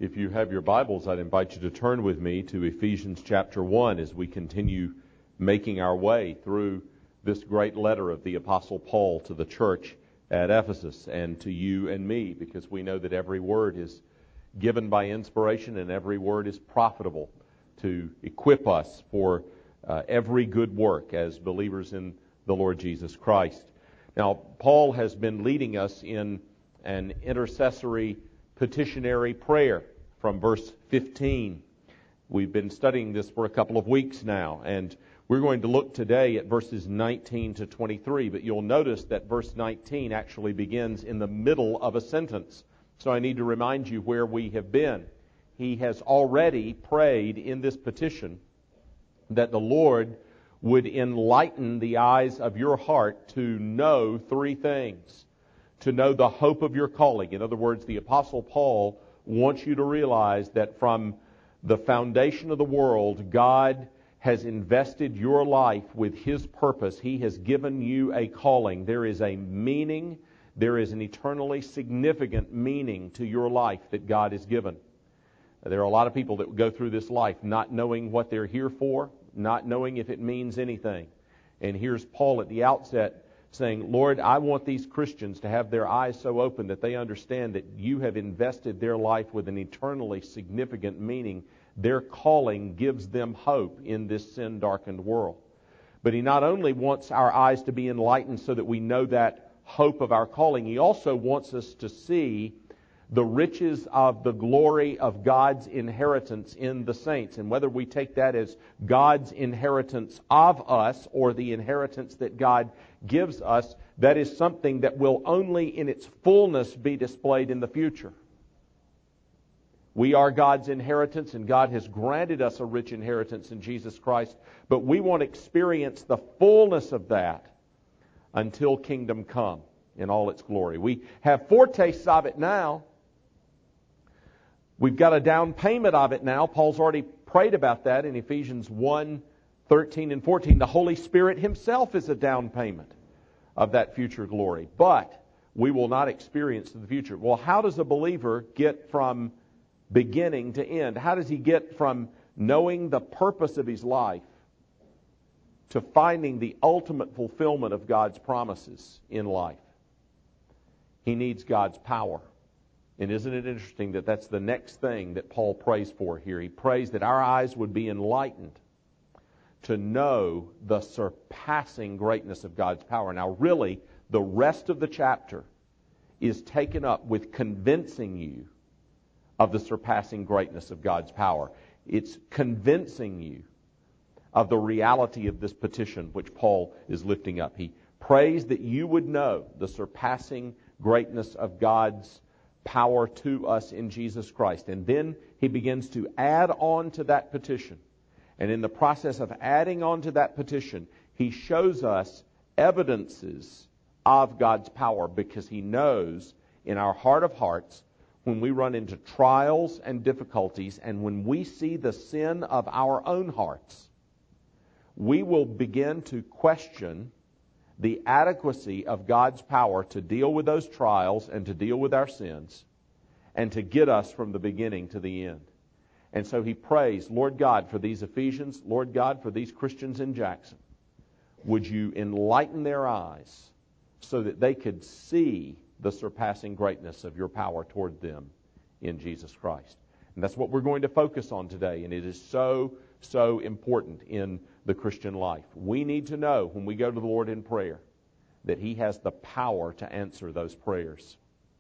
If you have your Bibles, I'd invite you to turn with me to Ephesians chapter 1 as we continue making our way through this great letter of the Apostle Paul to the church at Ephesus and to you and me, because we know that every word is given by inspiration and every word is profitable to equip us for every good work as believers in the Lord Jesus Christ. Now, Paul has been leading us in an intercessory petitionary prayer from verse 15. We've been studying this for a couple of weeks now, and we're going to look today at verses 19 to 23, but you'll notice that verse 19 actually begins in the middle of a sentence. So I need to remind you where we have been. He has already prayed in this petition that the Lord would enlighten the eyes of your heart to know three things. To know the hope of your calling. In other words, the Apostle Paul wants you to realize that from the foundation of the world, God has invested your life with His purpose. He has given you a calling. There is a meaning, there is an eternally significant meaning to your life that God has given. There are a lot of people that go through this life not knowing what they're here for, not knowing if it means anything. And here's Paul at the outset saying, Lord, I want these Christians to have their eyes so open that they understand that you have invested their life with an eternally significant meaning. Their calling gives them hope in this sin-darkened world. But he not only wants our eyes to be enlightened so that we know that hope of our calling, he also wants us to see the riches of the glory of God's inheritance in the saints. And whether we take that as God's inheritance of us or the inheritance that God gives us, that is something that will only in its fullness be displayed in the future. We are God's inheritance, and God has granted us a rich inheritance in Jesus Christ, but we want to experience the fullness of that until kingdom come in all its glory. We have foretastes of it now. We've got a down payment of it now. Paul's already prayed about that in Ephesians 1, 13 and 14. The Holy Spirit Himself is a down payment of that future glory. But we will not experience the future. Well, how does a believer get from beginning to end? How does he get from knowing the purpose of his life to finding the ultimate fulfillment of God's promises in life? He needs God's power. And isn't it interesting that that's the next thing that Paul prays for here? He prays that our eyes would be enlightened to know the surpassing greatness of God's power. Now, really, the rest of the chapter is taken up with convincing you of the surpassing greatness of God's power. It's convincing you of the reality of this petition which Paul is lifting up. He prays that you would know the surpassing greatness of God's power to us in Jesus Christ. And then he begins to add on to that petition. And in the process of adding on to that petition, he shows us evidences of God's power, because he knows in our heart of hearts, when we run into trials and difficulties, and when we see the sin of our own hearts, we will begin to question the adequacy of God's power to deal with those trials and to deal with our sins and to get us from the beginning to the end. And so he prays, Lord God, for these Ephesians, Lord God, for these Christians in Jackson, would you enlighten their eyes so that they could see the surpassing greatness of your power toward them in Jesus Christ. And that's what we're going to focus on today, and it is so, so important in the Christian life. We need to know when we go to the Lord in prayer that He has the power to answer those prayers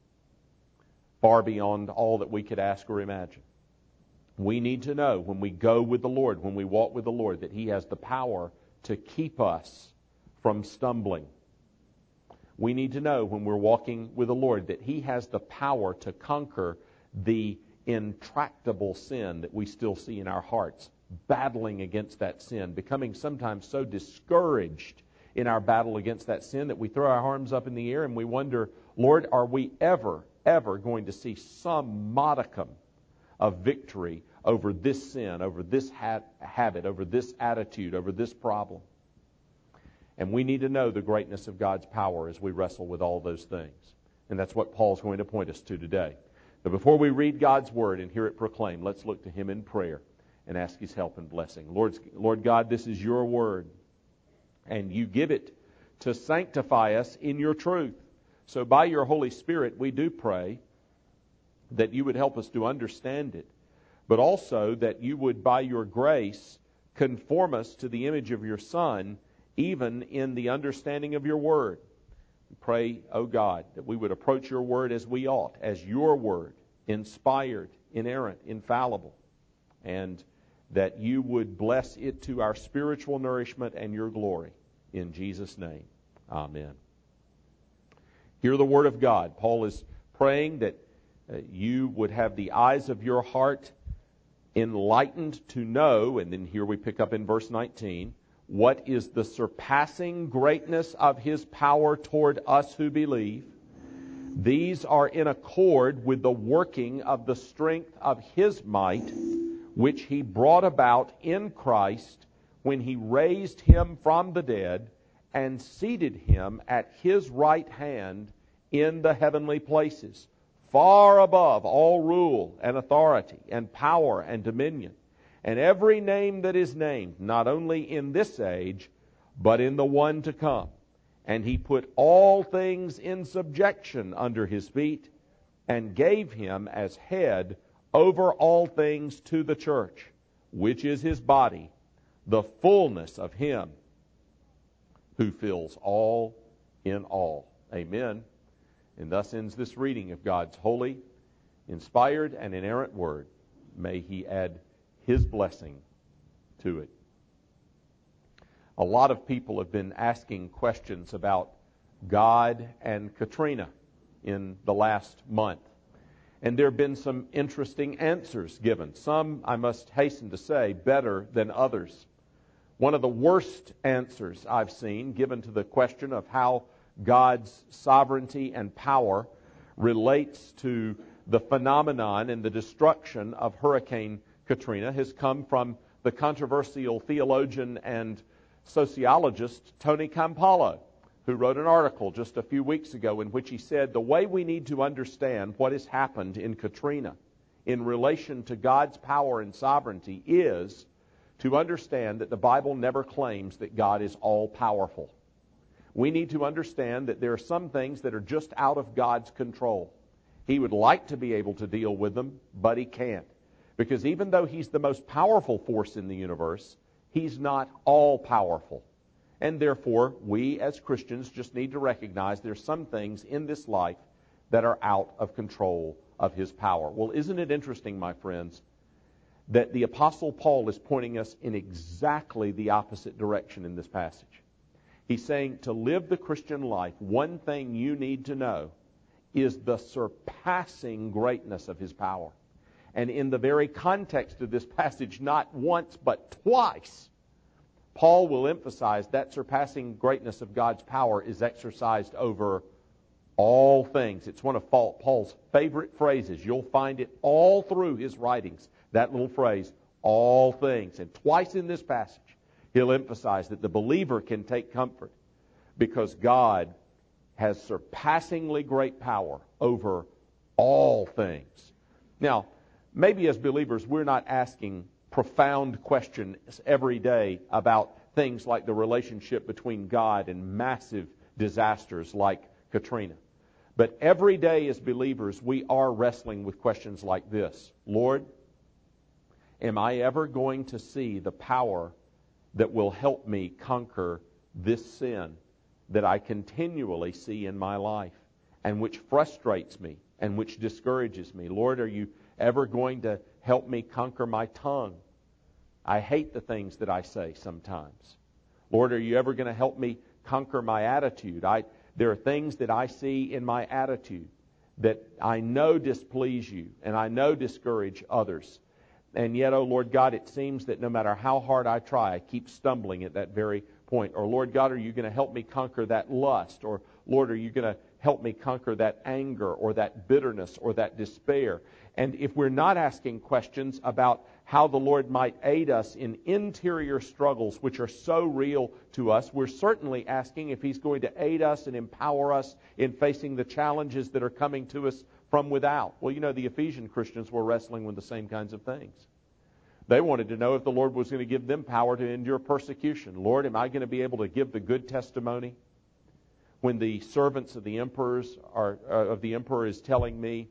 far beyond all that we could ask or imagine. We need to know when we go with the Lord, when we walk with the Lord, that He has the power to keep us from stumbling. We need to know when we're walking with the Lord that He has the power to conquer the intractable sin that we still see in our hearts, battling against that sin, becoming sometimes so discouraged in our battle against that sin that we throw our arms up in the air and we wonder, Lord, are we ever going to see some modicum of victory over this sin, over this habit, over this attitude, over this problem? And we need to know the greatness of God's power as we wrestle with all those things. And that's what Paul's going to point us to today. But before we read God's Word and hear it proclaimed, let's look to Him in prayer and ask His help and blessing. Lord God, this is Your Word, and You give it to sanctify us in Your truth. So by Your Holy Spirit, we do pray that You would help us to understand it, but also that You would, by Your grace, conform us to the image of Your Son, even in the understanding of Your Word. We pray, O God, that we would approach Your Word as we ought, as Your Word, inspired, inerrant, infallible, and that You would bless it to our spiritual nourishment and Your glory. In Jesus' name, amen. Hear the Word of God. Paul is praying that you would have the eyes of your heart enlightened to know, and then here we pick up in verse 19, what is the surpassing greatness of His power toward us who believe. These are in accord with the working of the strength of His might, which He brought about in Christ when He raised Him from the dead and seated Him at His right hand in the heavenly places, far above all rule and authority and power and dominion, and every name that is named, not only in this age, but in the one to come. And He put all things in subjection under His feet, and gave Him as head over all things to the church, which is His body, the fullness of Him who fills all in all. Amen. And thus ends this reading of God's holy, inspired, and inerrant Word. May He add His blessing to it. A lot of people have been asking questions about God and Katrina in the last month. And there have been some interesting answers given. Some, I must hasten to say, better than others. One of the worst answers I've seen given to the question of how God's sovereignty and power relates to the phenomenon and the destruction of Hurricane Katrina has come from the controversial theologian and sociologist Tony Campolo, who wrote an article just a few weeks ago in which he said the way we need to understand what has happened in Katrina in relation to God's power and sovereignty is to understand that the Bible never claims that God is all-powerful. We need to understand that there are some things that are just out of God's control. He would like to be able to deal with them, but He can't. Because even though He's the most powerful force in the universe, He's not all-powerful. And therefore, we as Christians just need to recognize there's some things in this life that are out of control of His power. Well, isn't it interesting, my friends, that the Apostle Paul is pointing us in exactly the opposite direction in this passage. He's saying to live the Christian life, one thing you need to know is the surpassing greatness of His power. And in the very context of this passage, not once but twice, Paul will emphasize that surpassing greatness of God's power is exercised over all things. It's one of Paul's favorite phrases. You'll find it all through his writings, that little phrase, all things. And twice in this passage, he'll emphasize that the believer can take comfort because God has surpassingly great power over all things. Now, maybe as believers, we're not asking profound questions every day about things like the relationship between God and massive disasters like Katrina. But every day as believers, we are wrestling with questions like this. Lord, am I ever going to see the power that will help me conquer this sin that I continually see in my life and which frustrates me and which discourages me? Lord, are you ever going to help me conquer my tongue? I hate the things that I say sometimes. Lord, are you ever going to help me conquer my attitude? There are things that I see in my attitude that I know displease you and I know discourage others. And yet, oh Lord God, it seems that no matter how hard I try, I keep stumbling at that very point. Or Lord God, are you going to help me conquer that lust? Or Lord, are you going to help me conquer that anger or that bitterness or that despair. And if we're not asking questions about how the Lord might aid us in interior struggles which are so real to us, we're certainly asking if He's going to aid us and empower us in facing the challenges that are coming to us from without. Well, you know, the Ephesian Christians were wrestling with the same kinds of things. They wanted to know if the Lord was going to give them power to endure persecution. Lord, am I going to be able to give the good testimony when the servants of the emperor is telling me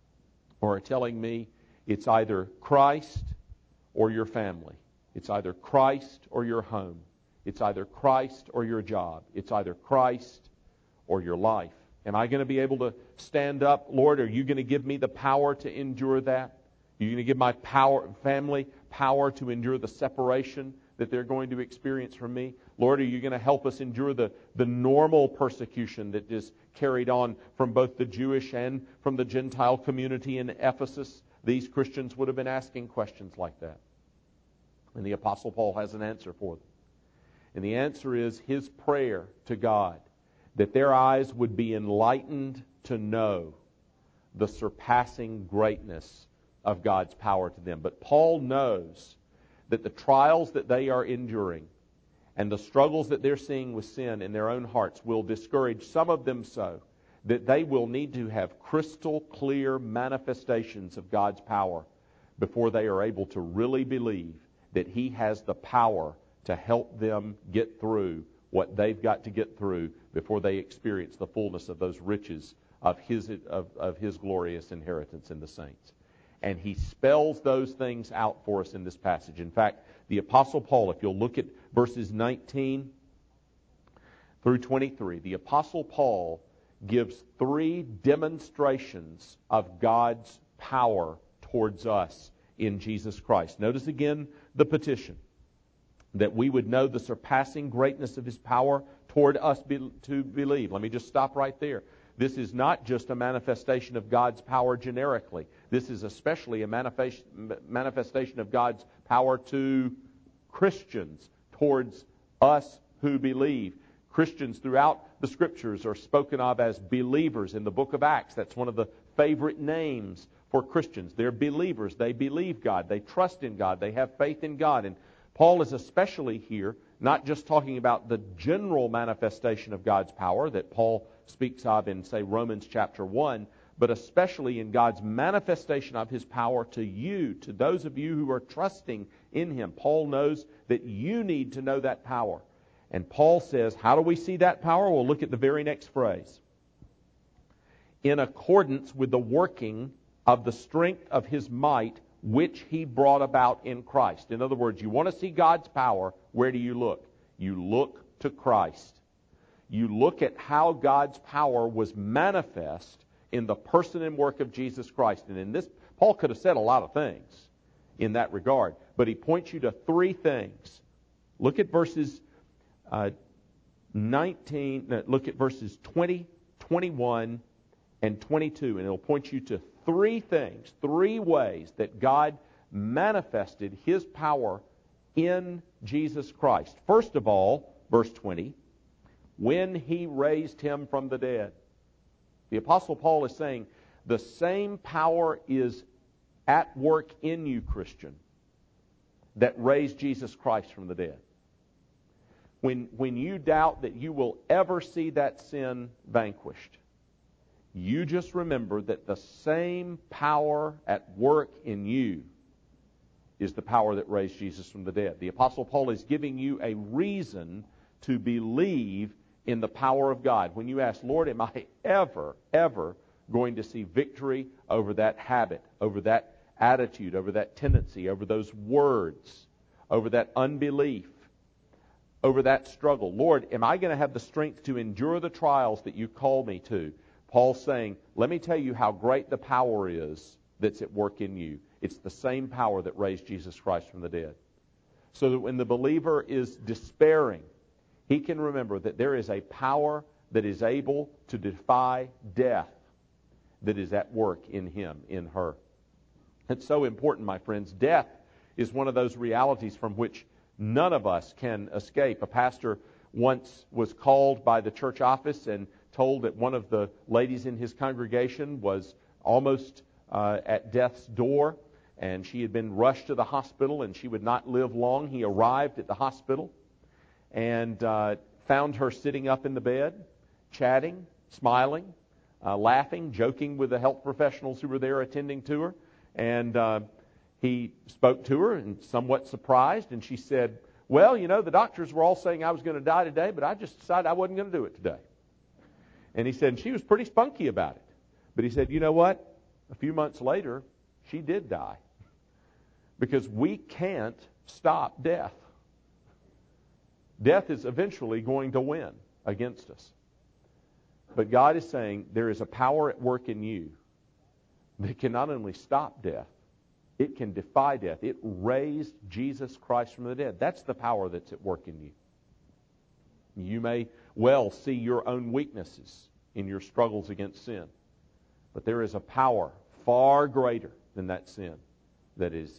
it's either Christ or your family. It's either Christ or your home. It's either Christ or your job. It's either Christ or your life. Am I going to be able to stand up? Lord, are you going to give me the power to endure that? Are you going to give my family power to endure the separation that they're going to experience from me? Lord, are you going to help us endure the normal persecution that is carried on from both the Jewish and from the Gentile community in Ephesus? These Christians would have been asking questions like that. And the Apostle Paul has an answer for them. And the answer is his prayer to God, that their eyes would be enlightened to know the surpassing greatness of God's power to them. But Paul knows that the trials that they are enduring and the struggles that they're seeing with sin in their own hearts will discourage some of them so that they will need to have crystal clear manifestations of God's power before they are able to really believe that He has the power to help them get through what they've got to get through before they experience the fullness of those riches of His glorious inheritance in the saints. And he spells those things out for us in this passage. In fact, the Apostle Paul, if you'll look at verses 19 through 23, the Apostle Paul gives 3 demonstrations of God's power towards us in Jesus Christ. Notice again the petition, that we would know the surpassing greatness of His power toward us to believe. Let me just stop right there. This is not just a manifestation of God's power generically. This is especially a manifestation of God's power to Christians, towards us who believe. Christians throughout the Scriptures are spoken of as believers. In the book of Acts, that's one of the favorite names for Christians. They're believers. They believe God. They trust in God. They have faith in God. And Paul is especially here not just talking about the general manifestation of God's power that Paul speaks of in, say, Romans chapter 1, but especially in God's manifestation of His power to you, to those of you who are trusting in Him. Paul knows that you need to know that power. And Paul says, how do we see that power? We'll look at the very next phrase. In accordance with the working of the strength of His might, which He brought about in Christ. In other words, you want to see God's power, where do you look? You look to Christ. You look at how God's power was manifest in the person and work of Jesus Christ. And in this, Paul could have said a lot of things in that regard, but he points you to 3 things. Look at verses 20, 21, and 22, and it'll point you to 3 things, 3 ways that God manifested His power in Jesus Christ. First of all, verse 20, when He raised Him from the dead. The Apostle Paul is saying, the same power is at work in you, Christian, that raised Jesus Christ from the dead. When you doubt that you will ever see that sin vanquished, you just remember that the same power at work in you is the power that raised Jesus from the dead. The Apostle Paul is giving you a reason to believe in the power of God. When you ask, Lord, am I ever going to see victory over that habit, over that attitude, over that tendency, over those words, over that unbelief, over that struggle? Lord, am I going to have the strength to endure the trials that you call me to? Paul's saying, let me tell you how great the power is that's at work in you. It's the same power that raised Jesus Christ from the dead. So that when the believer is despairing, he can remember that there is a power that is able to defy death that is at work in him, in her. It's so important, my friends. Death is one of those realities from which none of us can escape. A pastor once was called by the church office and told that one of the ladies in his congregation was almost at death's door, and she had been rushed to the hospital, and she would not live long. He arrived at the hospital and found her sitting up in the bed, chatting, smiling, laughing, joking with the health professionals who were there attending to her. And he spoke to her and somewhat surprised, and she said, well, you know, the doctors were all saying I was going to die today, but I just decided I wasn't going to do it today. And he said, and she was pretty spunky about it. But he said, you know what? A few months later, she did die. Because we can't stop death. Death is eventually going to win against us. But God is saying there is a power at work in you that can not only stop death, it can defy death. It raised Jesus Christ from the dead. That's the power that's at work in you. You may well see your own weaknesses in your struggles against sin. But there is a power far greater than that sin that is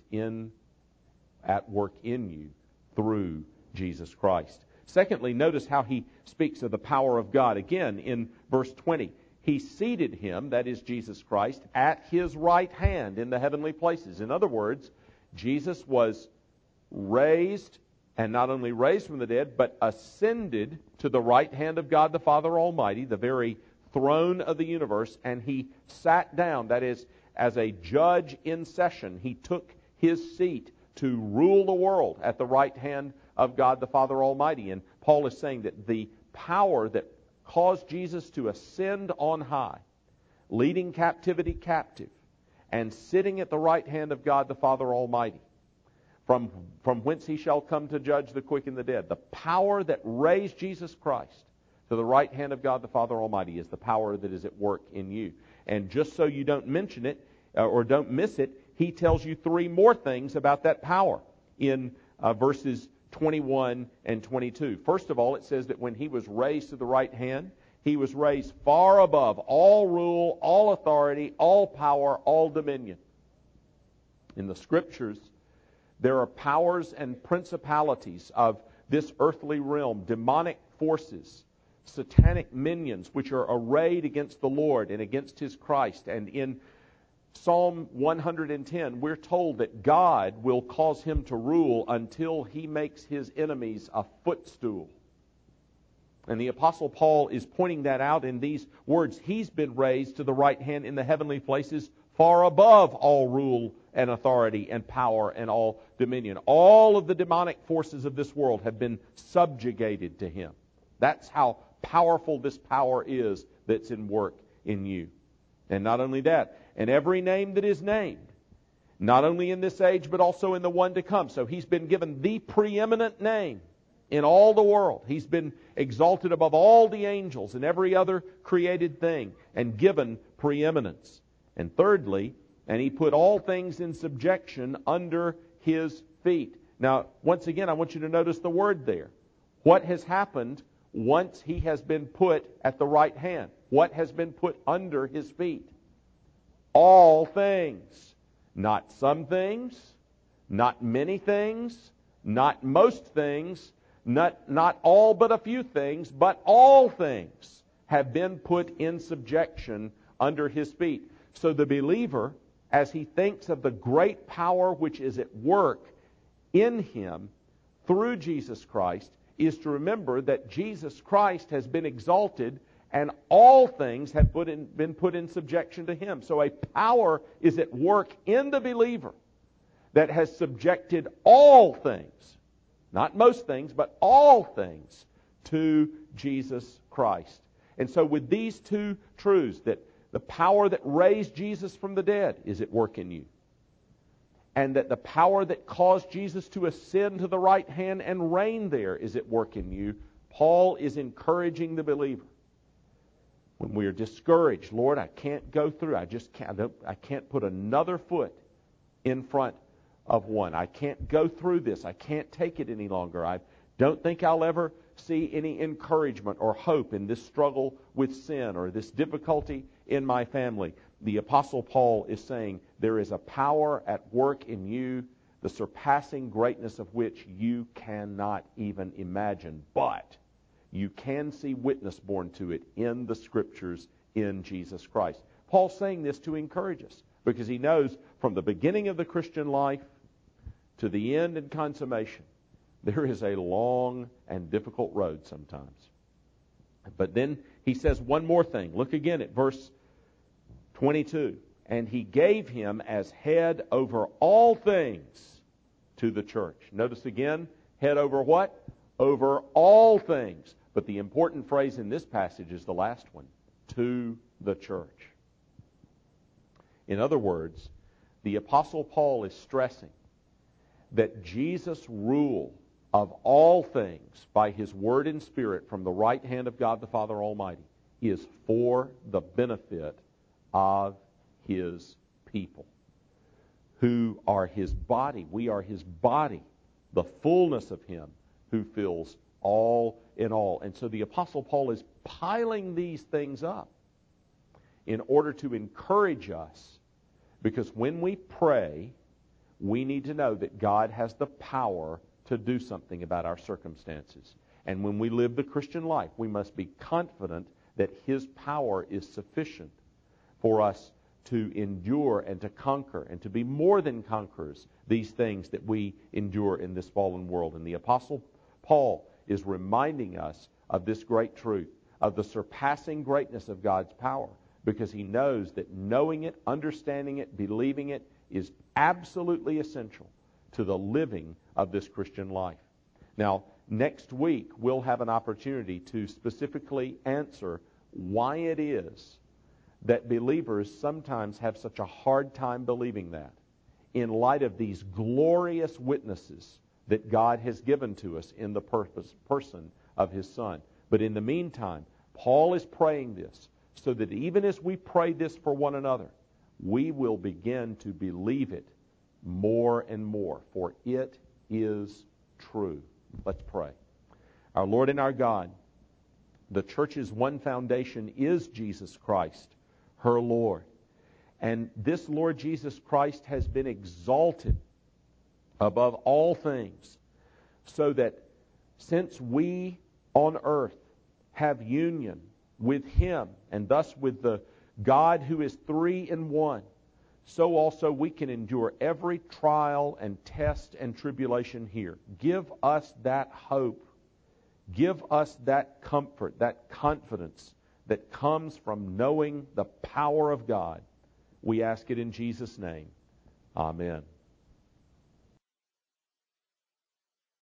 at work in you through Jesus Christ. Secondly, notice how he speaks of the power of God. Again, in verse 20, he seated him, that is Jesus Christ, at his right hand in the heavenly places. In other words, Jesus was raised, and not only raised from the dead, but ascended to the right hand of God the Father Almighty, the very throne of the universe, and he sat down, that is, as a judge in session. He took his seat to rule the world at the right hand of God the Father Almighty. And Paul is saying that the power that caused Jesus to ascend on high, leading captivity captive, and sitting at the right hand of God the Father Almighty, from whence he shall come to judge the quick and the dead. The power that raised Jesus Christ to the right hand of God the Father Almighty is the power that is at work in you. And just so you don't mention it, or don't miss it, he tells you three more things about that power in verses 21 and 22. First of all, it says that when he was raised to the right hand, he was raised far above all rule, all authority, all power, all dominion. In the Scriptures, there are powers and principalities of this earthly realm, demonic forces, satanic minions, which are arrayed against the Lord and against his Christ. And in Psalm 110, we're told that God will cause him to rule until he makes his enemies a footstool. And the Apostle Paul is pointing that out in these words. He's been raised to the right hand in the heavenly places, far above all rule and authority and power and all dominion. All of the demonic forces of this world have been subjugated to him. That's how powerful this power is that's in work in you. And not only that, and every name that is named, not only in this age but also in the one to come. So he's been given the preeminent name in all the world. He's been exalted above all the angels and every other created thing and given preeminence. And thirdly, and he put all things in subjection under his feet. Now, once again, I want you to notice the word there. What has happened once he has been put at the right hand? What has been put under his feet? All things. Not some things, not many things, not most things, not all but a few things, but all things have been put in subjection under his feet. So the believer, as he thinks of the great power which is at work in him through Jesus Christ, is to remember that Jesus Christ has been exalted and all things have been put in subjection to him. So a power is at work in the believer that has subjected all things, not most things, but all things, to Jesus Christ. And so with these two truths, that the power that raised Jesus from the dead is at work in you, and that the power that caused Jesus to ascend to the right hand and reign there is at work in you, Paul is encouraging the believer. When we are discouraged, Lord, I can't go through. I can't put another foot in front of one. I can't go through this. I can't take it any longer. I don't think I'll ever see any encouragement or hope in this struggle with sin or this difficulty in my family. The Apostle Paul is saying there is a power at work in you, the surpassing greatness of which you cannot even imagine. But you can see witness borne to it in the Scriptures in Jesus Christ. Paul's saying this to encourage us because he knows from the beginning of the Christian life to the end and consummation, there is a long and difficult road sometimes. But then he says one more thing. Look again at verse 22. And he gave him as head over all things to the church. Notice again, head over what? Over all things. But the important phrase in this passage is the last one, to the church. In other words, the Apostle Paul is stressing that Jesus' rule of all things by His Word and Spirit from the right hand of God the Father Almighty is for the benefit of His people, who are His body. We are His body, the fullness of Him who fills all in all. And so the Apostle Paul is piling these things up in order to encourage us, because when we pray, we need to know that God has the power to do something about our circumstances. And when we live the Christian life, we must be confident that His power is sufficient for us to endure and to conquer and to be more than conquerors these things that we endure in this fallen world. And the Apostle Paul is reminding us of this great truth, of the surpassing greatness of God's power, because he knows that knowing it, understanding it, believing it is absolutely essential to the living of this Christian life. Now, next week, we'll have an opportunity to specifically answer why it is that believers sometimes have such a hard time believing that, in light of these glorious witnesses that God has given to us in the person of His Son. But in the meantime, Paul is praying this so that even as we pray this for one another, we will begin to believe it more and more, for it is true. Let's pray. Our Lord and our God, the church's one foundation is Jesus Christ, her Lord. And this Lord Jesus Christ has been exalted above all things, so that since we on earth have union with Him, and thus with the God who is three in one, so also we can endure every trial and test and tribulation here. Give us that hope. Give us that comfort, that confidence that comes from knowing the power of God. We ask it in Jesus' name. Amen.